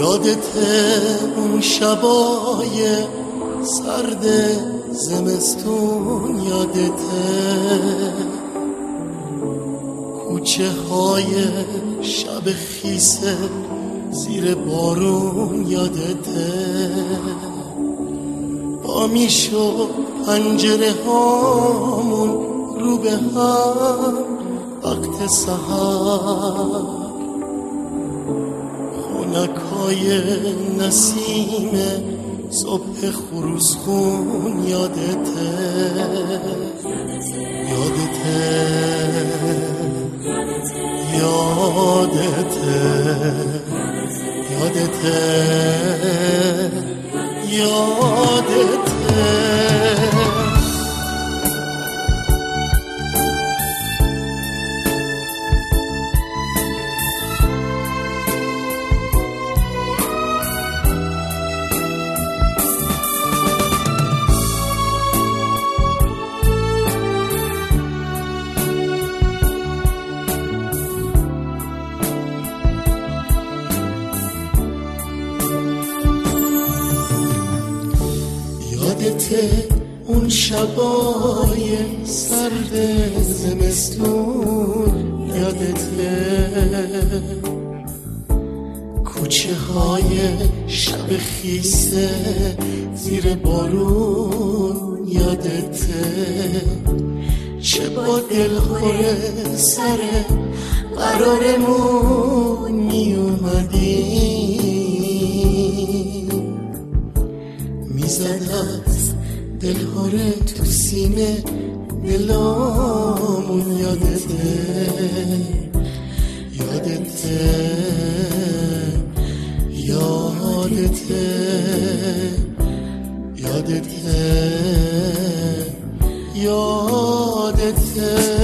یادته اون شبای سرد زمستون، یادته کوچه های شب خیسه زیر بارون، یادته با میشو پنجره هامون رو به هم وقت سحر، خونکای نسیم صبح خروسخون، یادته یادته یادته یادته یادته یادته اون شبای سرد زمستون، یادته کوچه های شب خیسه زیر بارون، یادته چه با دلخور سر قرارمون می اومدی، میزدت دلهاره تو سینه دلامون، یادته یادته یادته یادته یادته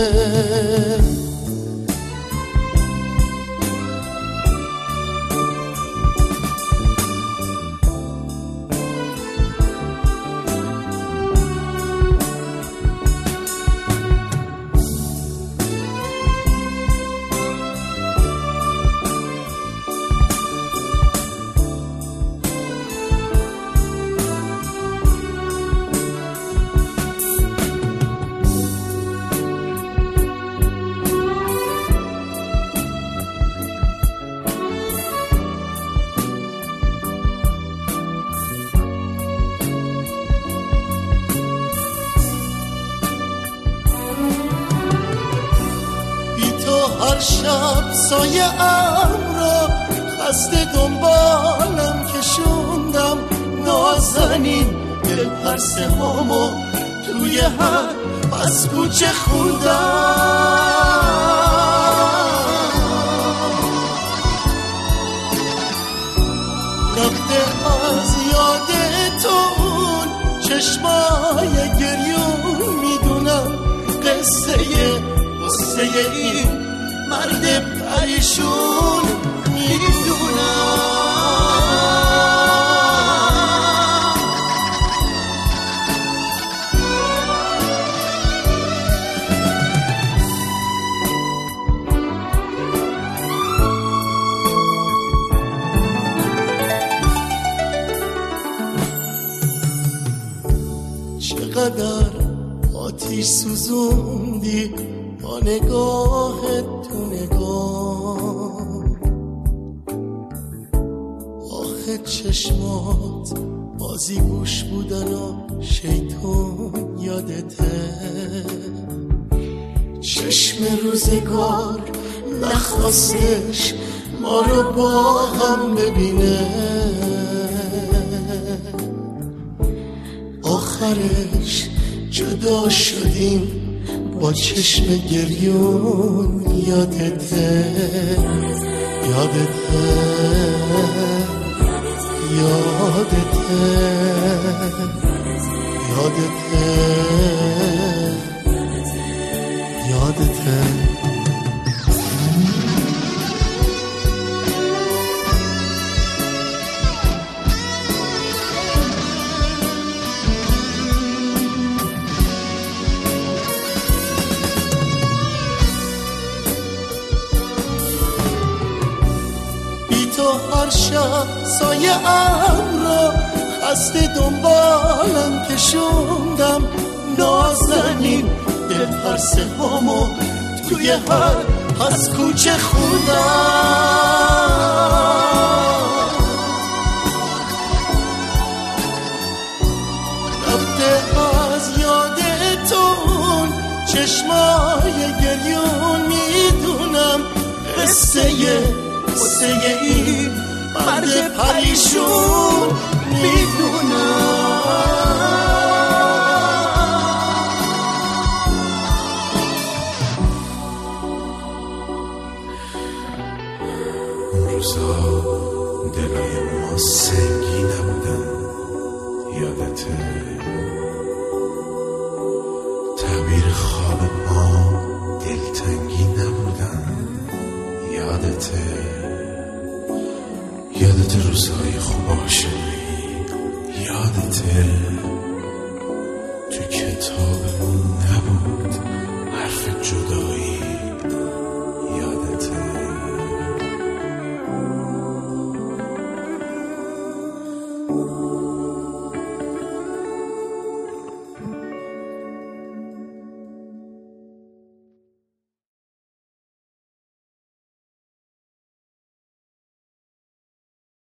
هر شب سایه ام را خسته دنبالم کشوندم، نازنین دل پرسه هامو توی هر از کوچه خوندم، رفته از یاد تو اون چشمای گریون، میدونم قصه این مرد پریشون، میدونم چقدر آتیش سوزوندی با نگاهت تو نگاه، آخه چشمات بازی گوش بودن و شیطون، یادته چشم روزگار نخواستش ما رو با هم ببینه، آخرش جدا شدیم با چشم گریون، یادته یادته یادته یادته یادته هر شب سایه را خسته دنبالم کشوندم، نازنین دل پرسه هامو توی هر از کوچه خوندم. رفته از یادتون چشمای گریون، میدونم قصه این مرد پریشون، میدونم. اون روزا دلای ما سنگی نبودن، یادته؟ تعبیر خواب ما دلتنگی نبودن، یادته؟ یادت روزهای خوب عاشقی، یادته؟ تو کتابمون نبود حرف جدایی،